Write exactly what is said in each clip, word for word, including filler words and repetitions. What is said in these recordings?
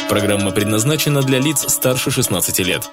Программа предназначена для лиц старше шестнадцати лет.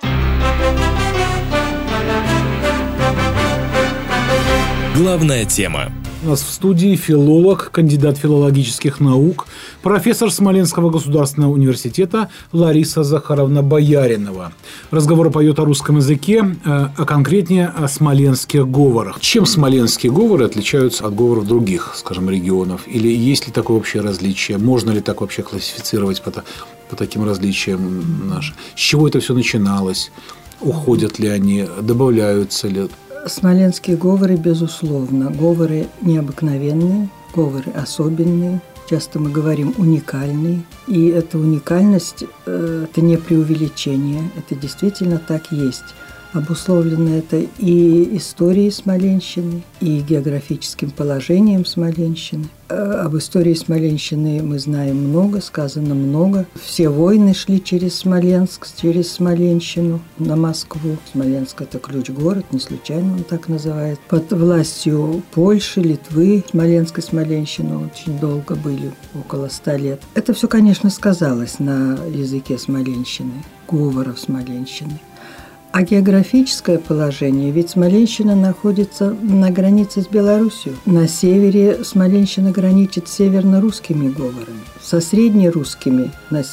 Главная тема. У нас в студии филолог, кандидат филологических наук, профессор Смоленского государственного университета Лариса Захаровна Бояринова. Разговор пойдет о русском языке, а конкретнее о смоленских говорах. Чем смоленские говоры отличаются от говоров других, скажем, регионов? Или есть ли такое общее различие? Можно ли так вообще классифицировать по, по таким различиям наши? С чего это все начиналось? Уходят ли они? Добавляются ли? Смоленские говоры, безусловно, говоры необыкновенные, говоры особенные, часто мы говорим уникальные, и эта уникальность – это не преувеличение, это действительно так есть. Обусловлено это и историей Смоленщины, и географическим положением Смоленщины. Об истории Смоленщины мы знаем много, сказано много. Все войны шли через Смоленск, через Смоленщину на Москву. Смоленск – это ключ-город, не случайно он так называет. Под властью Польши, Литвы, Смоленск и Смоленщина очень долго были, около ста лет. Это все, конечно, сказалось на языке Смоленщины, говоров Смоленщины. А географическое положение, ведь Смоленщина находится на границе с Белоруссией. На севере Смоленщина граничит с северно-русскими говорами, со среднерусскими на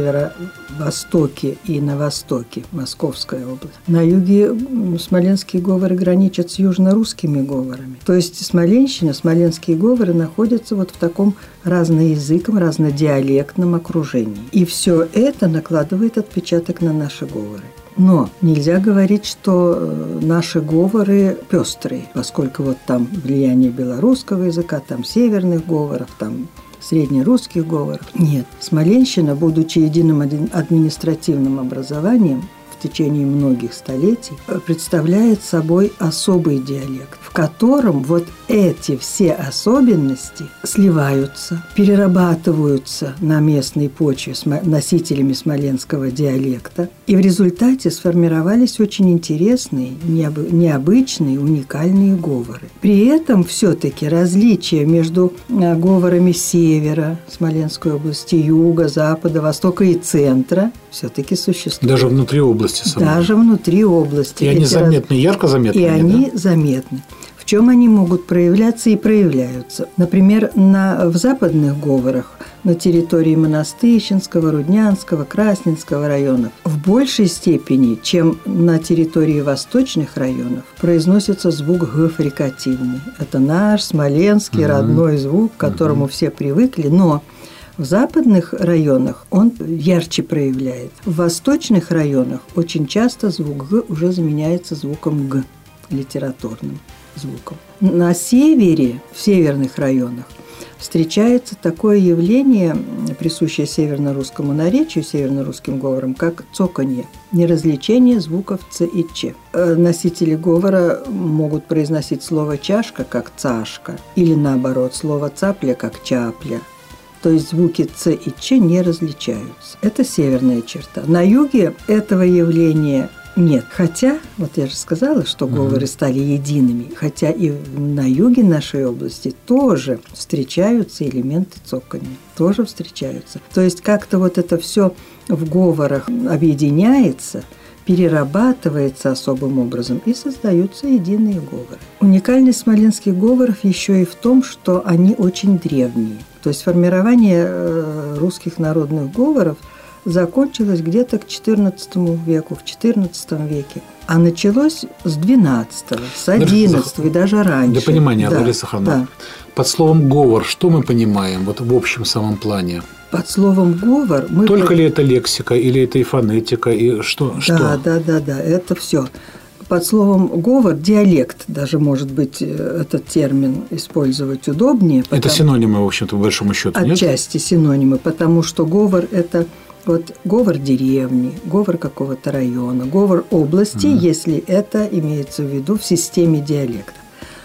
северо-востоке и на востоке, Московская область. На юге смоленские говоры граничат с южно-русскими говорами. То есть Смоленщина, смоленские говоры находятся вот в таком разноязыком, разнодиалектном окружении. И все это накладывает отпечаток на наши говоры. Но нельзя говорить, что наши говоры пестрые, поскольку вот там влияние белорусского языка, там северных говоров, там среднерусских говоров. Нет, Смоленщина, будучи единым административным образованием, в течение многих столетий представляет собой особый диалект, в котором вот эти все особенности сливаются, перерабатываются на местной почве носителями смоленского диалекта, и в результате сформировались очень интересные, необычные, уникальные говоры. При этом все-таки различия между говорами севера, Смоленской области, юга, запада, востока и центра все-таки существуют. Даже внутри области. Самой. Даже внутри области. И они заметны, ярко заметны. И да? они заметны. В чем они могут проявляться и проявляются? Например, на, в западных говорах на территории Монастырщинского, Руднянского, Красненского районов в большей степени, чем на территории восточных районов, произносится звук «г» фрикативный. Это наш смоленский mm-hmm. родной звук, к которому mm-hmm. все привыкли, но в западных районах он ярче проявляет. В восточных районах очень часто звук «г» уже заменяется звуком «г», литературным звуком. На севере, в северных районах, встречается такое явление, присущее северно-русскому наречию, северно-русским говорам, как цоканье, неразличение звуков «ц» и «ч». Носители говора могут произносить слово «чашка» как «цашка» или, наоборот, слово «цапля» как «чапля». То есть звуки «ц» и «ч» не различаются. Это северная черта. На юге этого явления нет. Хотя, вот я же сказала, что говоры стали едиными, хотя и на юге нашей области тоже встречаются элементы цоканья, тоже встречаются. То есть как-то вот это все в говорах объединяется, перерабатывается особым образом, и создаются единые говоры. Уникальность смоленских говоров еще и в том, что они очень древние. То есть формирование русских народных говоров закончилось где-то к четырнадцатому веку, в четырнадцатом веке. А началось с двенадцатого, с одиннадцатого и даже раньше. Для понимания, да, Лариса Захаровна, да. Под словом «говор» что мы понимаем вот в общем самом плане? Под словом «говор» мы… Только по... ли это лексика, или это и фонетика, и что? Да, что? да, да, да, это все. Под словом «говор» диалект, даже, может быть, этот термин использовать удобнее. Потому... Это синонимы, в общем-то, по большому счету, нет? Отчасти синонимы, потому что говор – это вот говор деревни, говор какого-то района, говор области, mm-hmm. если это имеется в виду в системе диалекта.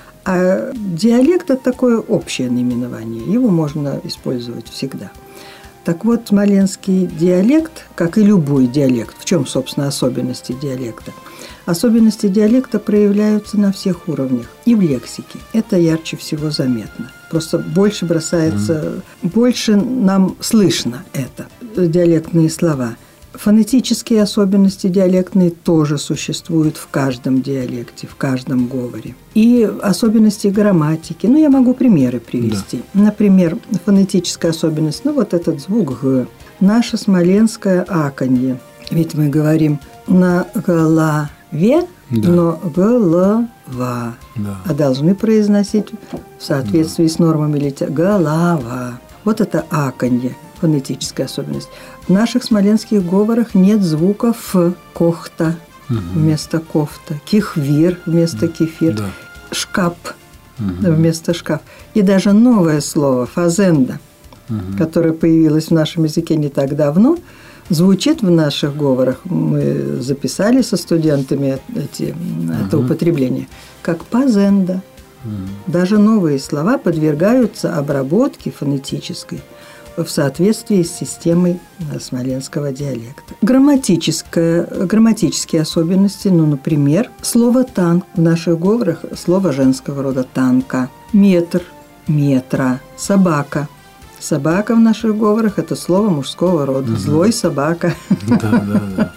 А диалект – это такое общее наименование, его можно использовать всегда. Так вот, смоленский диалект, как и любой диалект, в чем, собственно, особенности диалекта? Особенности диалекта проявляются на всех уровнях и в лексике. Это ярче всего заметно. Просто больше бросается, mm. больше нам слышно это, диалектные слова. Фонетические особенности диалектные тоже существуют в каждом диалекте, в каждом говоре. И особенности грамматики. Ну, я могу примеры привести. Да. Например, фонетическая особенность, ну, вот этот звук «г». Наше смоленское аканье. Ведь мы говорим на голове, да. но голова. Да. А должны произносить в соответствии да. с нормами литера голова. Вот это аканье. Фонетическая особенность. В наших смоленских говорах нет звука «ф», «кохта» угу. вместо «кофта», «кихвир» вместо «кефир», да. «шкап» угу. вместо «шкаф». И даже новое слово «фазенда», угу. которое появилось в нашем языке не так давно, звучит в наших говорах, мы записали со студентами эти, угу. это употребление, как «пазенда». Угу. Даже новые слова подвергаются обработке фонетической в соответствии с системой смоленского диалекта. Грамматическая, грамматические особенности, ну, например, слово «танк» в наших говорах – слово женского рода «танка», метр – метра, собака. Собака в наших говорах – это слово мужского рода, угу. злой собака. Да, да, да.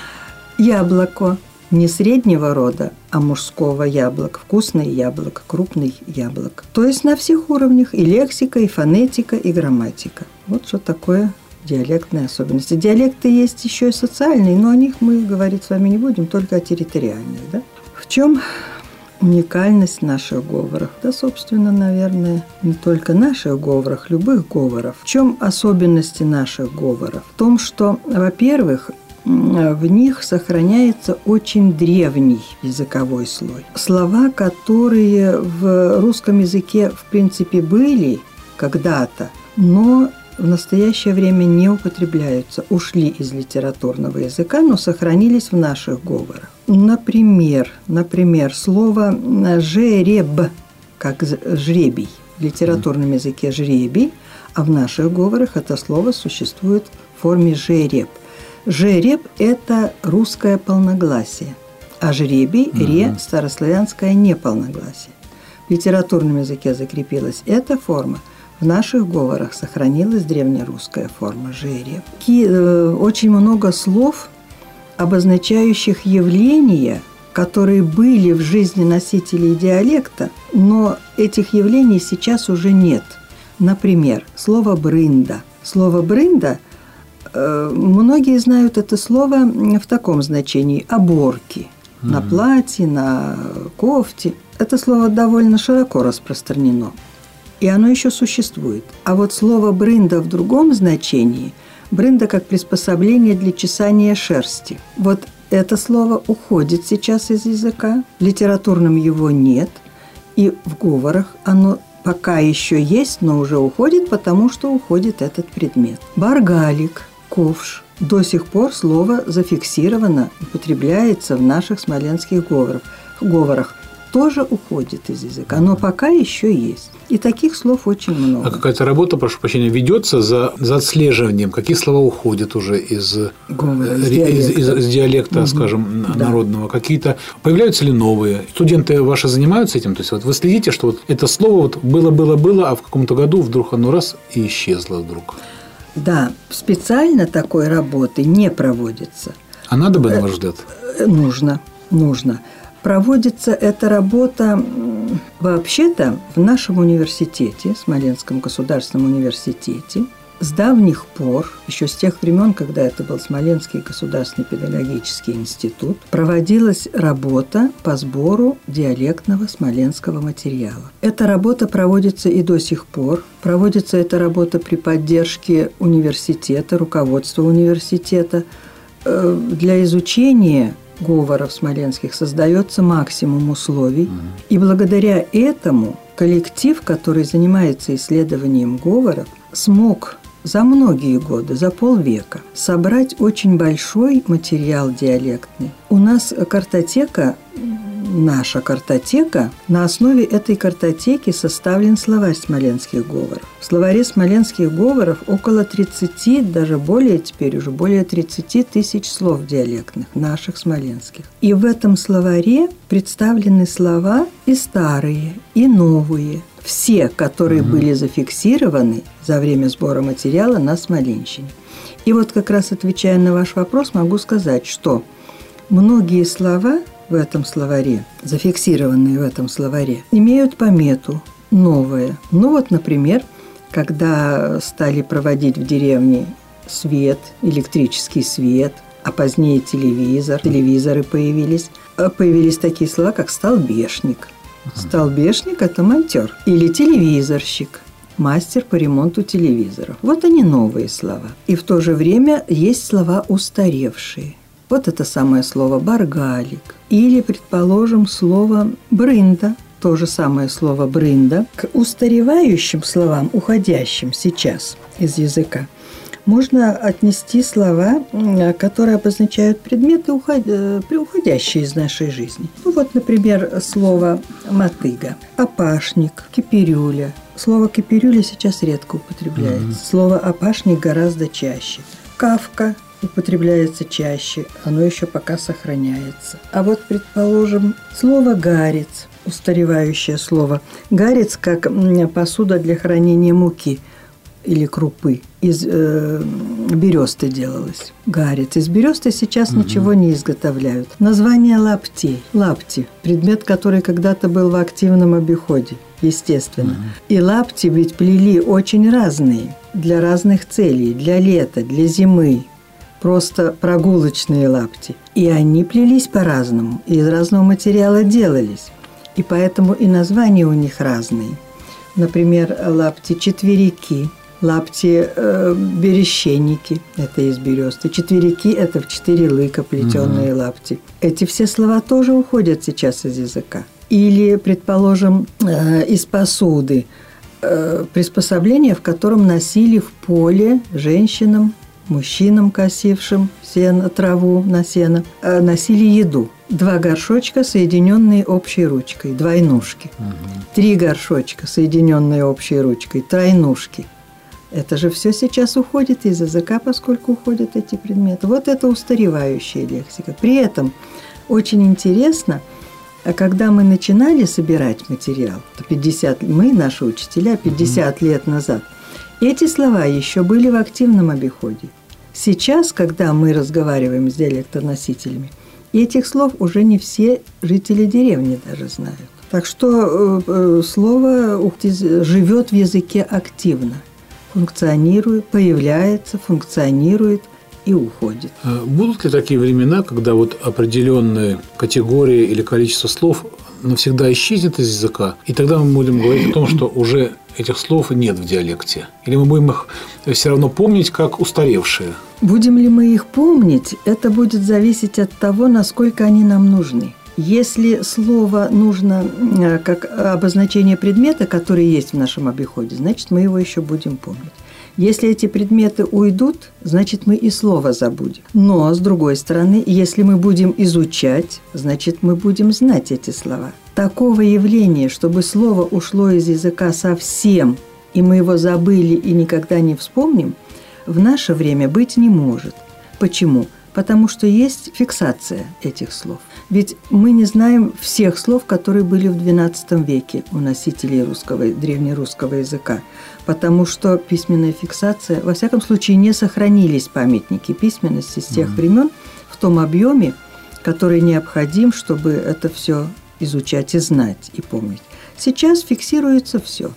Яблоко – не среднего рода, а мужского яблоко, вкусное яблоко, крупный яблоко. То есть на всех уровнях и лексика, и фонетика, и грамматика. Вот что такое диалектные особенности. Диалекты есть еще и социальные, но о них мы говорить с вами не будем, только о территориальных. Да? В чем уникальность наших говоров? Да, собственно, наверное, не только наших говоров, любых говоров. В чем особенности наших говоров? В том, что, во-первых, в них сохраняется очень древний языковой слой. Слова, которые в русском языке, в принципе, были когда-то, но в настоящее время не употребляются, ушли из литературного языка, но сохранились в наших говорах. Например, например, слово «жереб», как «жребий», в литературном языке «жребий», а в наших говорах это слово существует в форме «жереб». Жереб – это русское полногласие, а жребий – ре – старославянское неполногласие. В литературном языке закрепилась эта форма, в наших говорах сохранилась древнерусская форма жереб. Очень много слов, обозначающих явления, которые были в жизни носителей диалекта, но этих явлений сейчас уже нет. Например, слово «брында». Слово «брында» многие знают это слово в таком значении – оборки mm-hmm. на платье, на кофте. Это слово довольно широко распространено, и оно еще существует. А вот слово «брында» в другом значении – брында как приспособление для чесания шерсти. Вот это слово уходит сейчас из языка, в литературном его нет, и в говорах оно пока еще есть, но уже уходит, потому что уходит этот предмет. Баргалик, ковш. До сих пор слово зафиксировано, употребляется в наших смоленских говорах. говорах. Тоже уходит из языка, но пока еще есть. И таких слов очень много. А какая-то работа, прошу прощения, ведется за, за отслеживанием, какие слова уходят уже из, Говор, из, из, из, из диалекта, угу. скажем, да. народного? Какие-то появляются ли новые? Студенты ваши занимаются этим? То есть вот вы следите, что вот это слово вот было-было-было, а в каком-то году вдруг оно раз и исчезло вдруг? Да, специально такой работы не проводится. А надо бы, на ваш взгляд? Нужно, нужно. Проводится эта работа вообще-то в нашем университете, Смоленском государственном университете, с давних пор, еще с тех времен, когда это был Смоленский государственный педагогический институт, проводилась работа по сбору диалектного смоленского материала. Эта работа проводится и до сих пор. Проводится эта работа при поддержке университета, руководства университета. Для изучения говоров смоленских создается максимум условий, mm-hmm. и благодаря этому коллектив, который занимается исследованием говоров, смог за многие годы, за полвека, собрать очень большой материал диалектный. У нас картотека, наша картотека, на основе этой картотеки составлен словарь смоленских говоров. В словаре смоленских говоров около тридцати, даже более теперь уже более тридцати тысяч слов диалектных, наших смоленских. И в этом словаре представлены слова и старые, и новые. все, которые угу. были зафиксированы за время сбора материала на Смоленщине. И вот как раз отвечая на ваш вопрос, могу сказать, что многие слова в этом словаре, зафиксированные в этом словаре, имеют помету «новое». Ну вот, например, когда стали проводить в деревне свет, электрический свет, а позднее телевизор, телевизоры появились, появились такие слова, как «столбешник». Столбешник – это монтер. Или телевизорщик, мастер по ремонту телевизоров. Вот они новые слова. И в то же время есть слова устаревшие. Вот это самое слово «баргалик». Или, предположим, слово «брында». То же самое слово «брында». К устаревающим словам, уходящим сейчас из языка, можно отнести слова, которые обозначают предметы, уходящие из нашей жизни. Ну вот, например, слово «мотыга», «опашник», «кипирюля». Слово «кипирюля» сейчас редко употребляется. Mm-hmm. Слово «опашник» гораздо чаще. «Кавка» употребляется чаще, оно еще пока сохраняется. А вот, предположим, слово «гарец», устаревающее слово. Гарец как посуда для хранения муки или крупы. Из э, бересты делалось. Гарец. Из бересты сейчас угу. ничего не изготовляют. Название лаптей. Лапти. Предмет, который когда-то был в активном обиходе. Естественно. Угу. И лапти ведь плели очень разные. Для разных целей. Для лета, для зимы. Просто прогулочные лапти. И они плелись по-разному. И из разного материала делались. И поэтому и названия у них разные. Например, лапти-четверики. Лапти э, берещенники, это из бересты. Четверики – это в четыре лыка плетеные угу. лапти. Эти все слова тоже уходят сейчас из языка. Или, предположим, э, из посуды. Э, приспособление, в котором носили в поле женщинам, мужчинам, косившим сено, траву на сено, э, носили еду. Два горшочка, соединенные общей ручкой, двойнушки. Угу. Три горшочка, соединенные общей ручкой, тройнушки. Это же все сейчас уходит из языка, поскольку уходят эти предметы. Вот это устаревающая лексика. При этом очень интересно, когда мы начинали собирать материал, пятьдесят, мы, наши учителя, пятьдесят mm-hmm. лет назад, эти слова еще были в активном обиходе. Сейчас, когда мы разговариваем с диалектоносителями, этих слов уже не все жители деревни даже знают. Так что э, слово живет в языке активно. Функционирует, появляется, функционирует и уходит. Будут ли такие времена, когда вот определенные категории или количество слов навсегда исчезнет из языка, и тогда мы будем говорить о том, что уже этих слов нет в диалекте? Или мы будем их все равно помнить как устаревшие? Будем ли мы их помнить, это будет зависеть от того, насколько они нам нужны. Если слово нужно как обозначение предмета, который есть в нашем обиходе, значит, мы его еще будем помнить. Если эти предметы уйдут, значит, мы и слово забудем. Но, с другой стороны, если мы будем изучать, значит, мы будем знать эти слова. Такого явления, чтобы слово ушло из языка совсем, и мы его забыли и никогда не вспомним, в наше время быть не может. Почему? Потому что есть фиксация этих слов. Ведь мы не знаем всех слов, которые были в двенадцатом веке у носителей русского, древнерусского языка. Потому что письменная фиксация, во всяком случае, не сохранились памятники письменности с тех mm-hmm. времен в том объеме, который необходим, чтобы это все изучать и знать, и помнить. Сейчас фиксируется все.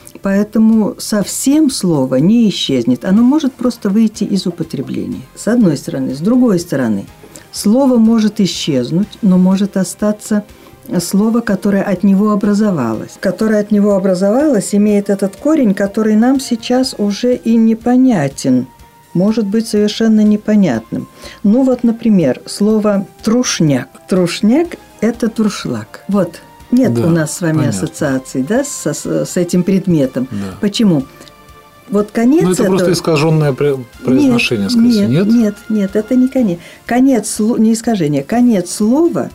Поэтому совсем слово не исчезнет. Оно может просто выйти из употребления. С одной стороны. С другой стороны, слово может исчезнуть, но может остаться слово, которое от него образовалось. Которое от него образовалось, имеет этот корень, который нам сейчас уже и непонятен. Может быть совершенно непонятным. Ну вот, например, слово «трушняк». Трушняк – это туршлаг. Вот. Нет да, у нас с вами понятно. Ассоциаций, да, с, с этим предметом. Да. Почему? Вот конец. Ну, это этого... просто искаженное произношение, нет, скажите, нет? Нет, нет, нет, это не конец. Конец, не искажение, конец слова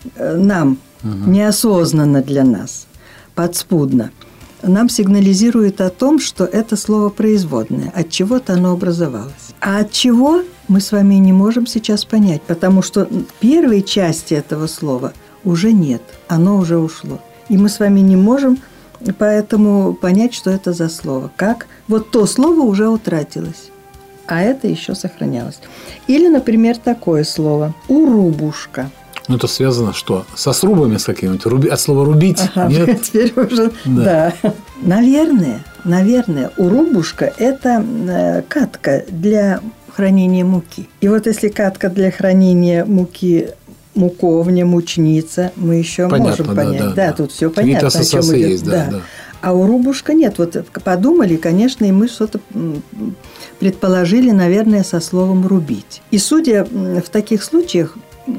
нам угу. неосознанно для нас, подспудно, нам сигнализирует о том, что это слово производное, от чего-то оно образовалось. А от чего мы с вами не можем сейчас понять, потому что первой части этого слова уже нет, оно уже ушло. И мы с вами не можем Поэтому понять, что это за слово. Как вот то слово уже утратилось, а это еще сохранялось. Или, например, такое слово «урубушка». Ну, это связано что? Со срубами с какими-нибудь? Руби... От слова «рубить»? Ага, нет? Теперь уже, да. да. Наверное, наверное, урубушка – это катка для хранения муки. И вот если катка для хранения муки муковня, мучница, мы еще понятно, можем понять. Да, Да, да, да, тут все понятно, о чем идет. Есть, да, да. А урубушка нет. Вот подумали, конечно, и мы что-то предположили, наверное, со словом «рубить». И судя в таких случаях,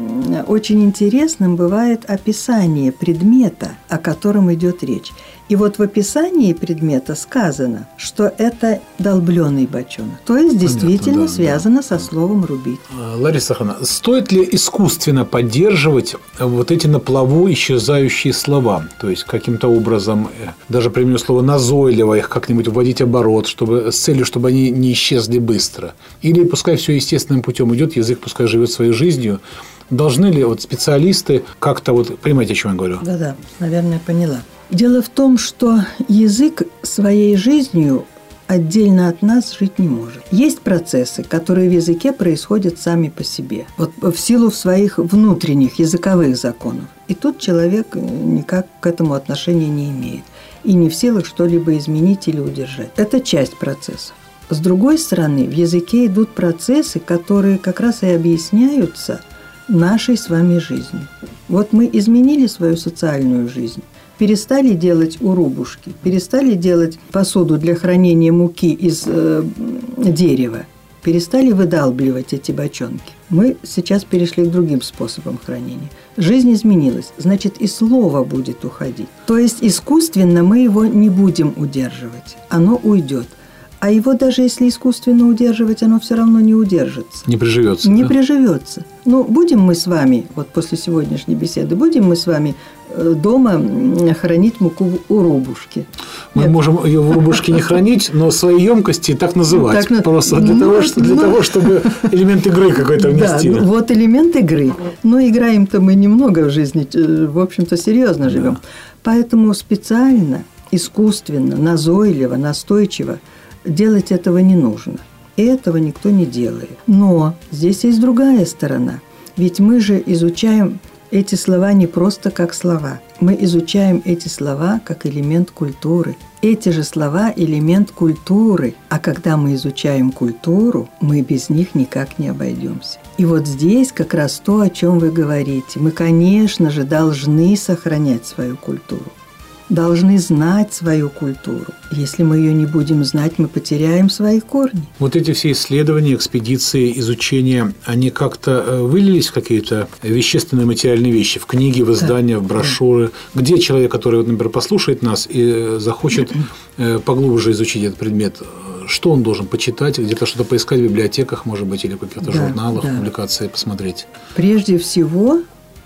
очень интересным бывает описание предмета, о котором идет речь. И вот в описании предмета сказано, что это долбленый бочонок. То есть, действительно Понятно, да, связано да. со словом «рубить». Лариса Ивановна, стоит ли искусственно поддерживать вот эти на плаву исчезающие слова? То есть, каким-то образом, даже применю слово «назойливо», их как-нибудь вводить оборот, чтобы, с целью, чтобы они не исчезли быстро? Или пускай все естественным путем идет, язык пускай живет своей жизнью? Должны ли вот специалисты как-то вот... Понимаете, о чем я говорю? Да-да, наверное, поняла. Дело в том, что язык своей жизнью отдельно от нас жить не может. Есть процессы, которые в языке происходят сами по себе, вот в силу своих внутренних языковых законов. И тут человек никак к этому отношения не имеет и не в силах что-либо изменить или удержать. Это часть процессов. С другой стороны, в языке идут процессы, которые как раз и объясняются нашей с вами жизнью. Вот мы изменили свою социальную жизнь, перестали делать урубушки, перестали делать посуду для хранения муки из э, дерева, перестали выдалбливать эти бочонки. Мы сейчас перешли к другим способам хранения. Жизнь изменилась, значит, и слово будет уходить. То есть искусственно мы его не будем удерживать, оно уйдет. А его даже если искусственно удерживать, оно все равно не удержится. Не приживется. Не да? приживется. Ну, будем мы с вами, вот после сегодняшней беседы, будем мы с вами дома хранить муку в урубушке. Мы Нет. можем ее в урубушке не хранить, но свои емкости так называть. Так, просто для, ну, того, что, для ну, того, чтобы элемент игры какой-то внести. Да, вот элемент игры. Но играем-то мы немного в жизни, в общем-то, серьезно живем. Да. Поэтому специально, искусственно, назойливо, настойчиво делать этого не нужно. И этого никто не делает. Но здесь есть другая сторона. Ведь мы же изучаем эти слова не просто как слова. Мы изучаем эти слова как элемент культуры. Эти же слова – элемент культуры. А когда мы изучаем культуру, мы без них никак не обойдемся. И вот здесь как раз то, о чем вы говорите. Мы, конечно же, должны сохранять свою культуру. Должны знать свою культуру. Если мы ее не будем знать, мы потеряем свои корни. Вот эти все исследования, экспедиции, изучения, они как-то вылились в какие-то вещественные материальные вещи, в книги, в издания, да, в брошюры, да. Где человек, который, например, послушает нас и захочет поглубже изучить этот предмет, что он должен почитать, где-то что-то поискать в библиотеках, может быть, или в каких-то да, журналах, да. публикации посмотреть? Прежде всего,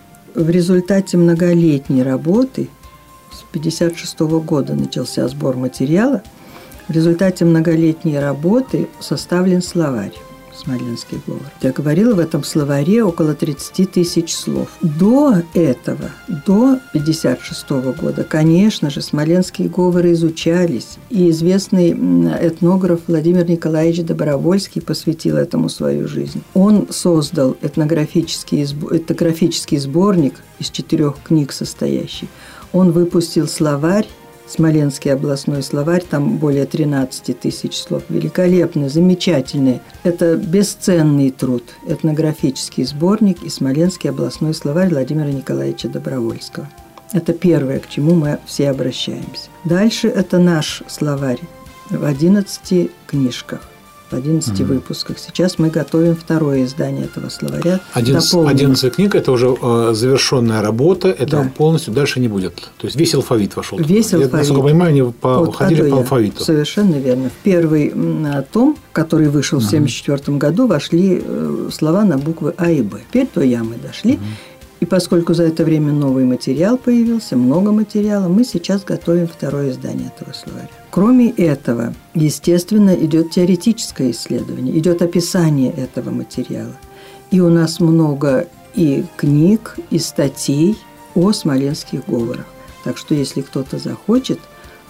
в результате многолетней работы с пятьдесят шестого года начался сбор материала. В результате многолетней работы составлен словарь «Смоленский говор». Я говорила, в этом словаре около тридцать тысяч слов. До этого, до пятьдесят шестого года, конечно же, смоленские говоры изучались. И известный этнограф Владимир Николаевич Добровольский посвятил этому свою жизнь. Он создал этнографический, этнографический сборник из четырех книг состоящий. Он выпустил словарь, Смоленский областной словарь, там более тринадцать тысяч слов. Великолепный, замечательный. Это бесценный труд, этнографический сборник и Смоленский областной словарь Владимира Николаевича Добровольского. Это первое, к чему мы все обращаемся. Дальше это наш словарь в одиннадцати книжках. В одиннадцати угу. выпусках. Сейчас мы готовим второе издание этого словаря. одиннадцать книг – это уже э, завершенная работа, это да. полностью дальше не будет. То есть весь алфавит вошел. Весь туда. алфавит. Я, насколько понимаю, они по, вот, ходили по алфавиту. Совершенно верно. В первый том, который вышел угу. в тысяча девятьсот семьдесят четвёртом году, вошли слова на буквы А и Б. Теперь до Я мы дошли. Угу. И поскольку за это время новый материал появился, много материала, мы сейчас готовим второе издание этого словаря. Кроме этого, естественно, идет теоретическое исследование, идет описание этого материала. И у нас много и книг, и статей о смоленских говорах. Так что, если кто-то захочет,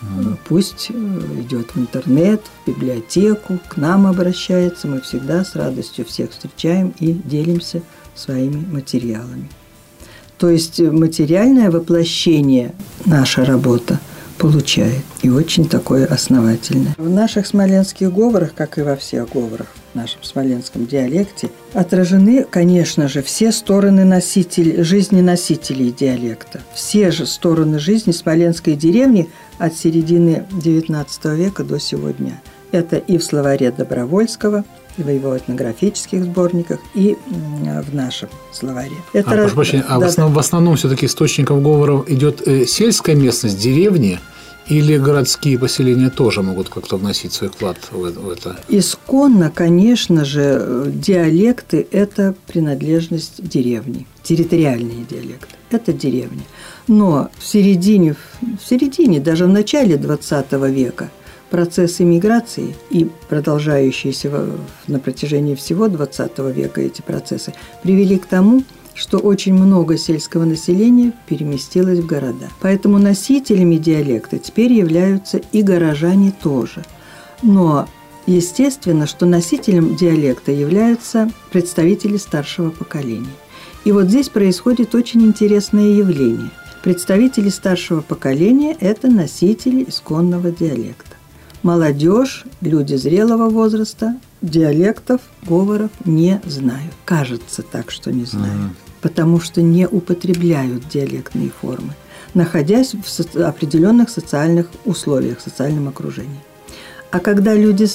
Mm. Пусть идет в интернет, в библиотеку, к нам обращается. Мы всегда с радостью всех встречаем и делимся своими материалами. То есть материальное воплощение наша работа получает, и очень такое основательное. В наших смоленских говорах, как и во всех говорах в нашем смоленском диалекте, отражены, конечно же, все стороны носителей, жизни носителей диалекта. Все же стороны жизни смоленской деревни от середины девятнадцатого века до сего дня. Это и в словаре Добровольского, и в его этнографических сборниках, и в нашем словаре. Это а, раз... прошу прощения, а да, в основном, да. в основном все-таки источников говоров идет э, сельская местность, деревни, или городские поселения тоже могут как-то вносить свой вклад в это? Исконно, конечно же, диалекты – это принадлежность деревни, территориальные диалекты – это деревня. Но в середине, в середине, даже в начале двадцатого века процесс иммиграции и продолжающиеся на протяжении всего двадцатого века эти процессы привели к тому, что очень много сельского населения переместилось в города. Поэтому носителями диалекта теперь являются и горожане тоже. Но естественно, что носителем диалекта являются представители старшего поколения. И вот здесь происходит очень интересное явление. Представители старшего поколения – это носители исконного диалекта. Молодежь, люди зрелого возраста диалектов, говоров не знают. Кажется так, что не знают. Mm-hmm. Потому что не употребляют диалектные формы, находясь в со- определенных социальных условиях, социальном окружении. А когда люди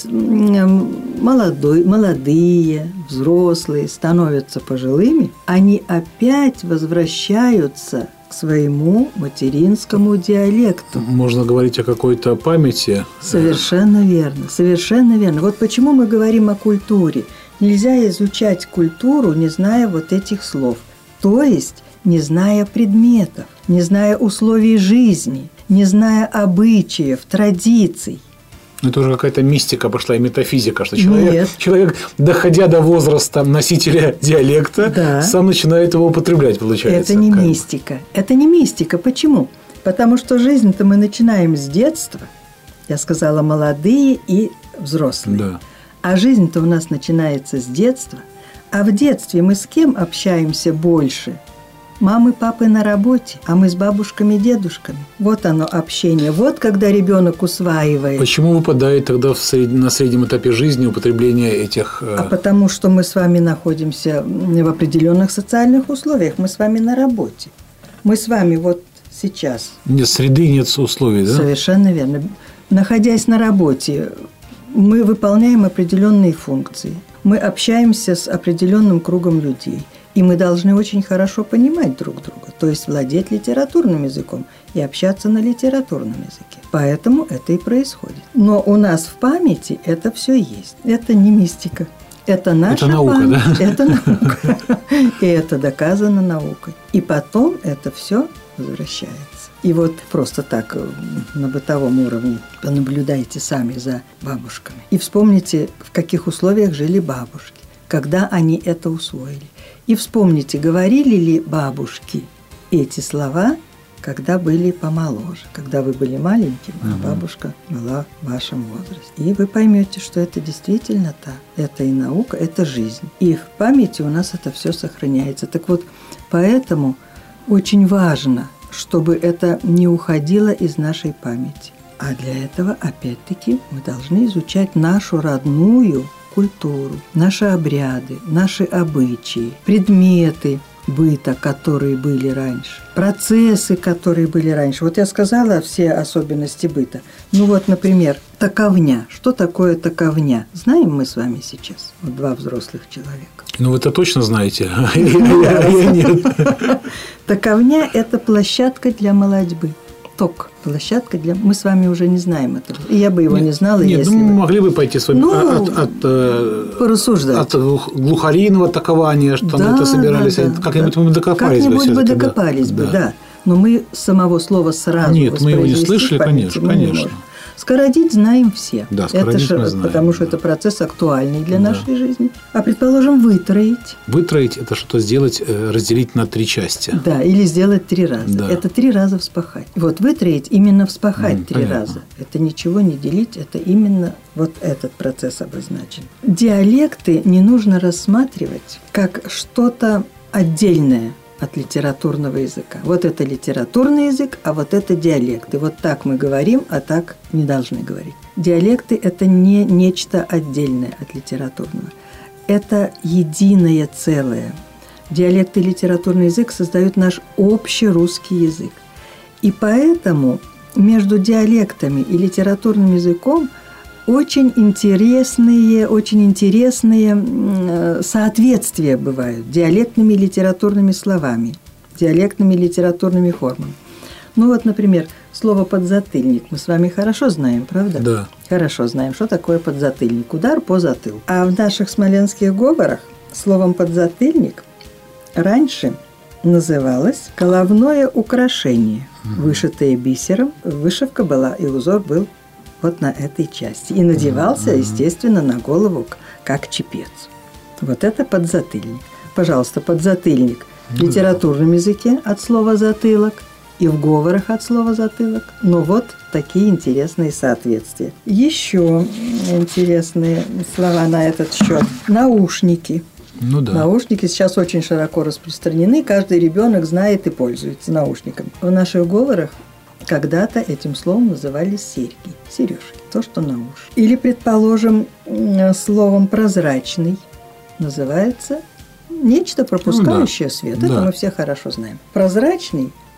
молодой, молодые, взрослые становятся пожилыми, они опять возвращаются к своему материнскому диалекту. Можно говорить о какой-то памяти. Совершенно верно, совершенно верно. Вот почему мы говорим о культуре. Нельзя изучать культуру, не зная вот этих слов. То есть, не зная предметов, не зная условий жизни, не зная обычаев, традиций. Это уже какая-то мистика пошла и метафизика, что человек, человек, доходя до возраста носителя диалекта, да. сам начинает его употреблять, получается. Это не как... мистика. Это не мистика. Почему? Потому что жизнь-то мы начинаем с детства. Я сказала, молодые и взрослые. Да. А жизнь-то у нас начинается с детства. А в детстве мы с кем общаемся больше? Мамы, папы на работе, а мы с бабушками, дедушками. Вот оно общение. Вот когда ребенок усваивает. Почему выпадает тогда в сред... на среднем этапе жизни употребление этих... А потому что мы с вами находимся в определенных социальных условиях. Мы с вами на работе. Мы с вами вот сейчас. Нет среды, нет условий, да? Совершенно верно. Находясь на работе, мы выполняем определенные функции. Мы общаемся с определенным кругом людей. И мы должны очень хорошо понимать друг друга, то есть владеть литературным языком и общаться на литературном языке. Поэтому это и происходит. Но у нас в памяти это все есть. Это не мистика. Это наша это наука, память. Да? Это наука. И это доказано наукой. И потом это все возвращается. И вот просто так на бытовом уровне понаблюдайте сами за бабушками. И вспомните, в каких условиях жили бабушки, когда они это усвоили. И вспомните, говорили ли бабушки эти слова, когда были помоложе, когда вы были маленьким, а uh-huh. бабушка была в вашем возрасте. И вы поймете, что это действительно так. Это и наука, это жизнь. И в памяти у нас это все сохраняется. Так вот, поэтому очень важно, чтобы это не уходило из нашей памяти. А для этого, опять-таки, мы должны изучать нашу родную культуру, наши обряды, наши обычаи, предметы быта, которые были раньше, процессы, которые были раньше. Вот я сказала все особенности быта. Ну вот, например, таковня. Что такое таковня? Знаем мы с вами сейчас? Вот два взрослых человека. Ну, вы это точно знаете, а я нет. Таковня – это площадка для молодьбы. Ток, площадка для... Мы с вами уже не знаем этого. И я бы его нет, не знала, нет, если ну, бы... могли бы пойти с вами ну, от, от, от, порассуждать. От глухариного такования, что да, мы это собирались. Да, да, как-нибудь да. мы докопались как-нибудь бы. Как-нибудь бы докопались да. бы, да. Но мы самого слова сразу Нет, мы его не слышали, конечно, конечно. Скородить знаем все. Да, это ж, мы знаем, потому что да. это процесс актуальный для Да. нашей жизни. А, предположим, вытроить. Вытроить – это что-то сделать, э, разделить на три части. Да, или сделать три раза. Да. Это три раза вспахать. Вот вытроить – именно вспахать М, три понятно. раза. Это ничего не делить, это именно вот этот процесс обозначен. Диалекты не нужно рассматривать как что-то отдельное от литературного языка. Вот это литературный язык, а вот это диалекты. Вот так мы говорим, а так не должны говорить. Диалекты – это не нечто отдельное от литературного. Это единое целое. Диалекты и литературный язык создают наш общий русский язык. И поэтому между диалектами и литературным языком очень интересные, очень интересные соответствия бывают диалектными и литературными словами, диалектными и литературными формами. Ну вот, например, слово «подзатыльник» мы с вами хорошо знаем, правда? Да. Хорошо знаем, что такое подзатыльник. Удар по затылку. А в наших смоленских говорах словом «подзатыльник» раньше называлось головное украшение, вышитое бисером. Вышивка была, и узор был вот на этой части. И надевался, естественно, на голову как чепец. Вот это подзатыльник. Пожалуйста, подзатыльник в литературном языке от слова «затылок» и в говорах от слова «затылок». Ну вот такие интересные соответствия. Еще интересные слова на этот счет. Наушники. Ну да. Наушники сейчас очень широко распространены. Каждый ребенок знает и пользуется наушниками. В наших говорах когда-то этим словом назывались серьги, сережки, то, что на уши. Или, предположим, словом «прозрачный» называется нечто, пропускающее Ну, да. свет. Да. Это мы все хорошо знаем. «Прозрачный» –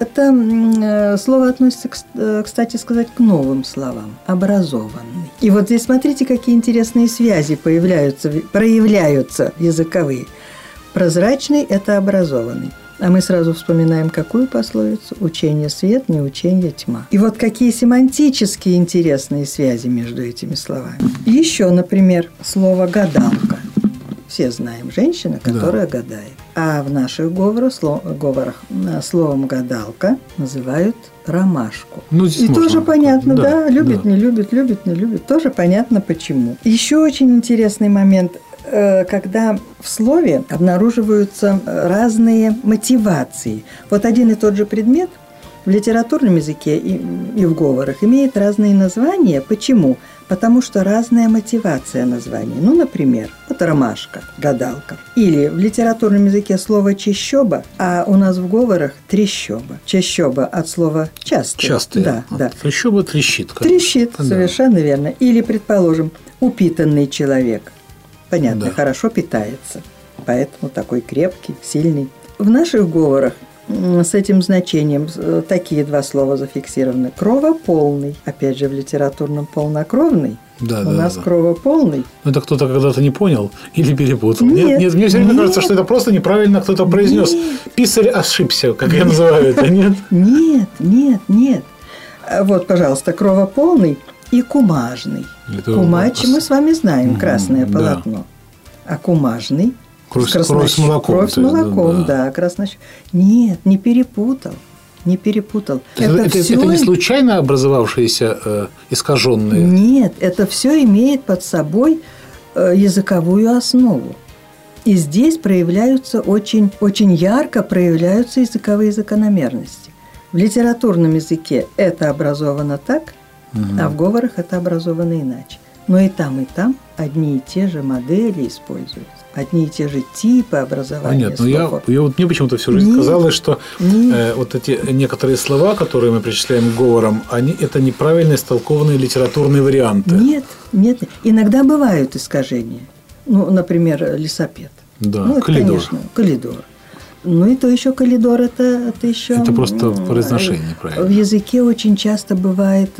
это слово относится, кстати сказать, к новым словам. «Образованный». И вот здесь смотрите, какие интересные связи появляются, проявляются языковые. «Прозрачный» – это «образованный». А мы сразу вспоминаем какую пословицу? «Учение свет, не учение тьма». И вот какие семантические интересные связи между этими словами. Еще, например, слово «гадалка». Все знаем женщина, которая да. гадает. А в наших говорах, говорах словом «гадалка» называют ромашку. Ну, и можно. Тоже понятно, да, да любит, да. не любит, любит, не любит. Тоже понятно, почему. Еще очень интересный момент – когда в слове обнаруживаются разные мотивации. Вот один и тот же предмет в литературном языке и, и в говорах имеет разные названия. Почему? Потому что разная мотивация названия. Ну, например, вот ромашка, гадалка. Или в литературном языке слово «чащоба», а у нас в говорах «трещоба». Чащоба от слова «частый». Частый. Да, да. Трещоба трещит. Конечно. Трещит, да. Совершенно верно. Или, предположим, упитанный человек. Понятно, да. Хорошо питается, поэтому такой крепкий, сильный. В наших говорах с этим значением такие два слова зафиксированы. Кровополный, опять же в литературном полнокровный. Да, У да, нас да. кровополный. Это кто-то когда-то не понял или перепутал. Нет, нет, нет мне все время нет. кажется, что это просто неправильно кто-то произнес. Нет. Писарь ошибся, как я называю это, нет? Нет, нет, нет. Вот, пожалуйста, кровополный и кумажный. Это Кумач мы с вами знаем, красное mm-hmm, полотно. Да. А кумажный кровь, красноч... кровь с молоком. Кровь с молоком, да, да красноч... Нет, не перепутал. Не перепутал. Это, это, это, все... это не случайно образовавшиеся э, искаженные? Нет, это все имеет под собой э, языковую основу. И здесь проявляются очень, очень ярко проявляются языковые закономерности. В литературном языке это образовано так, угу. а в говорах это образовано иначе. Но и там, и там одни и те же модели используются. Одни и те же типы образования. Нет, но я, я вот мне почему-то всю жизнь нет, казалось, что э, вот эти некоторые слова, которые мы причисляем к говорам, они это неправильно истолкованные литературные варианты. Нет, нет, иногда бывают искажения. Ну, например, лесопед. Да, ну, это, калидор. Конечно, калидор. Ну и то еще калидор, это, это еще... Это просто произношение, правильно. В языке очень часто бывает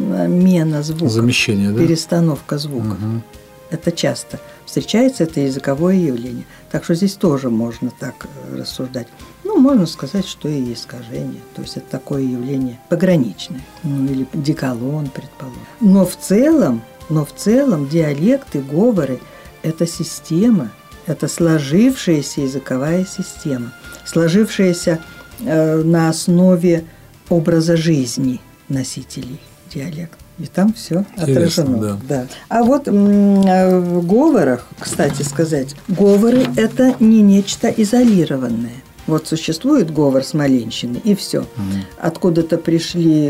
мена звука. Замещение, да? Перестановка звука. Угу. Это часто встречается, это языковое явление. Так что здесь тоже можно так рассуждать. Ну, можно сказать, что и искажение. То есть, это такое явление пограничное. Ну, или деколон, предположим. Но в целом, но в целом диалекты, говоры – это система, это сложившаяся языковая система, сложившаяся э, на основе образа жизни носителей диалекта. И там все отражено. Да. Да. А вот м- в говорах, кстати сказать, говоры – это не нечто изолированное. Вот существует говор Смоленщины, и все. Угу. Откуда-то пришли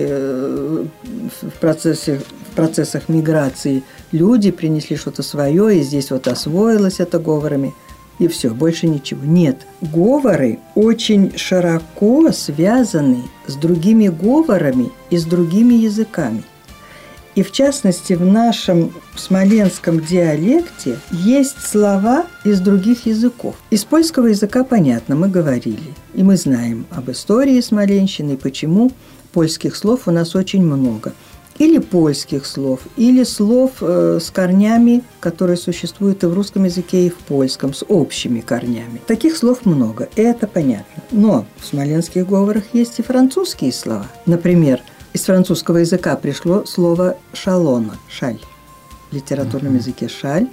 в, процессе, в процессах миграции люди, принесли что-то свое, и здесь вот освоилось это говорами, и все, больше ничего. Нет, говоры очень широко связаны с другими говорами и с другими языками. И в частности, в нашем смоленском диалекте есть слова из других языков. Из польского языка понятно, мы говорили. И мы знаем об истории Смоленщины, и почему польских слов у нас очень много. Или польских слов, или слов э, с корнями, которые существуют и в русском языке, и в польском, с общими корнями. Таких слов много, это понятно. Но в смоленских говорах есть и французские слова. Например, из французского языка пришло слово «шалона» – «шаль». В литературном mm-hmm. языке «шаль»,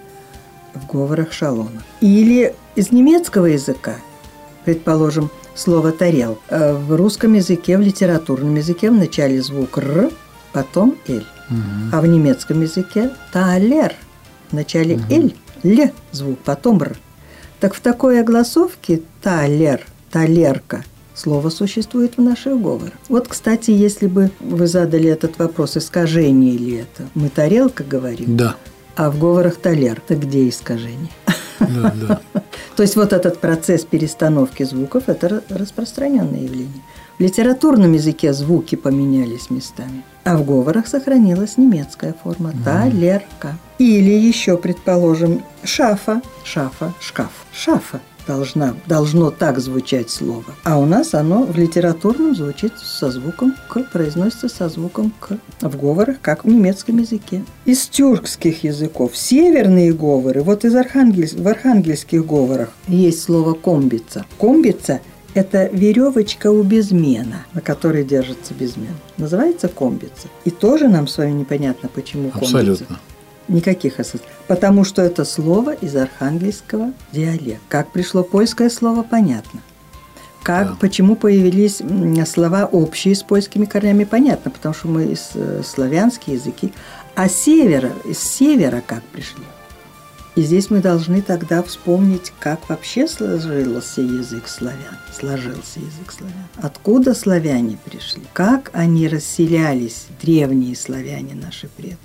в говорах «шалона». Или из немецкого языка, предположим, слово «тарел». В русском языке, в литературном языке в начале звук «р», потом «эль». Mm-hmm. А в немецком языке «талер». В начале mm-hmm. «эль», «л» звук, потом «р». Так в такой огласовке «талер», «талерка» слово существует в наших говорах. Вот, кстати, если бы вы задали этот вопрос, искажение ли это? Мы тарелка говорим, да. А в говорах талер, то где искажение? Да, да. То есть вот этот процесс перестановки звуков – это распространенное явление. В литературном языке звуки поменялись местами, а в говорах сохранилась немецкая форма – талерка. Или еще, предположим, шафа, шафа, шкаф, шафа. Должна, должно так звучать слово. А у нас оно в литературном звучит со звуком «к», произносится со звуком «к». В говорах, как в немецком языке. Из тюркских языков северные говоры, вот из архангельс, в архангельских говорах есть слово «комбица». Комбица – это веревочка у безмена, на которой держится безмен. Называется комбица. И тоже нам с вами непонятно, почему комбица. Абсолютно. Никаких ассоциаций. Потому что это слово из архангельского диалекта. Как пришло польское слово, понятно. Как, да. Почему появились слова общие с польскими корнями, понятно. Потому что мы из славянские языки. А севера, из севера как пришли? И здесь мы должны тогда вспомнить, как вообще сложился язык славян. Сложился язык славян. Откуда славяне пришли? Как они расселялись, древние славяне, наши предки?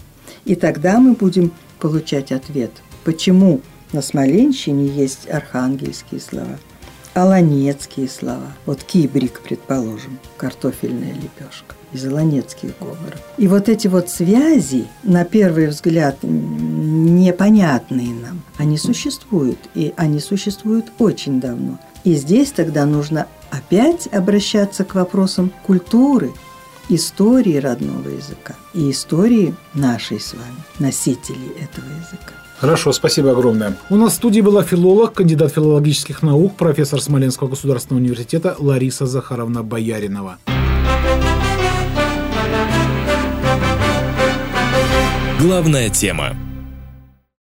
И тогда мы будем получать ответ, почему на Смоленщине есть архангельские слова, аланецкие слова. Вот кибрик, предположим, картофельная лепешка, из аланецких говоров. И вот эти вот связи, на первый взгляд, непонятные нам, они существуют, и они существуют очень давно. И здесь тогда нужно опять обращаться к вопросам культуры, истории родного языка и истории нашей с вами, носителей этого языка. Хорошо, спасибо огромное. У нас в студии была филолог, кандидат филологических наук, профессор Смоленского государственного университета Лариса Захаровна Бояринова. Главная тема.